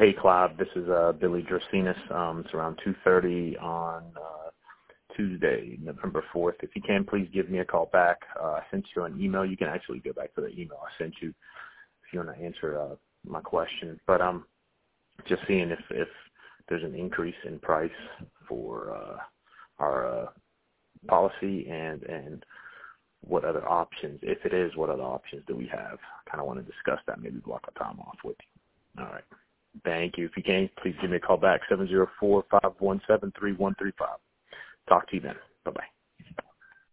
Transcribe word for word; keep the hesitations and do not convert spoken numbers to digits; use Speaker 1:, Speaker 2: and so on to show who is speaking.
Speaker 1: Hey, Clive, this is uh, Billy Dracinas. Um, it's around two thirty on uh, Tuesday, November fourth. If you can, please give me a call back. Uh, I sent you an email. You can actually go back to the email I sent you if you want to answer uh, my question. But I'm just seeing if, if there's an increase in price for uh, our uh, policy and, and what other options, if it is, what other options do we have? I kind of want to discuss that, maybe block a time off with you. All right. Thank you. If you can, please give me a call back, seven zero four, five one seven, three one three five. Talk to you then. Bye-bye.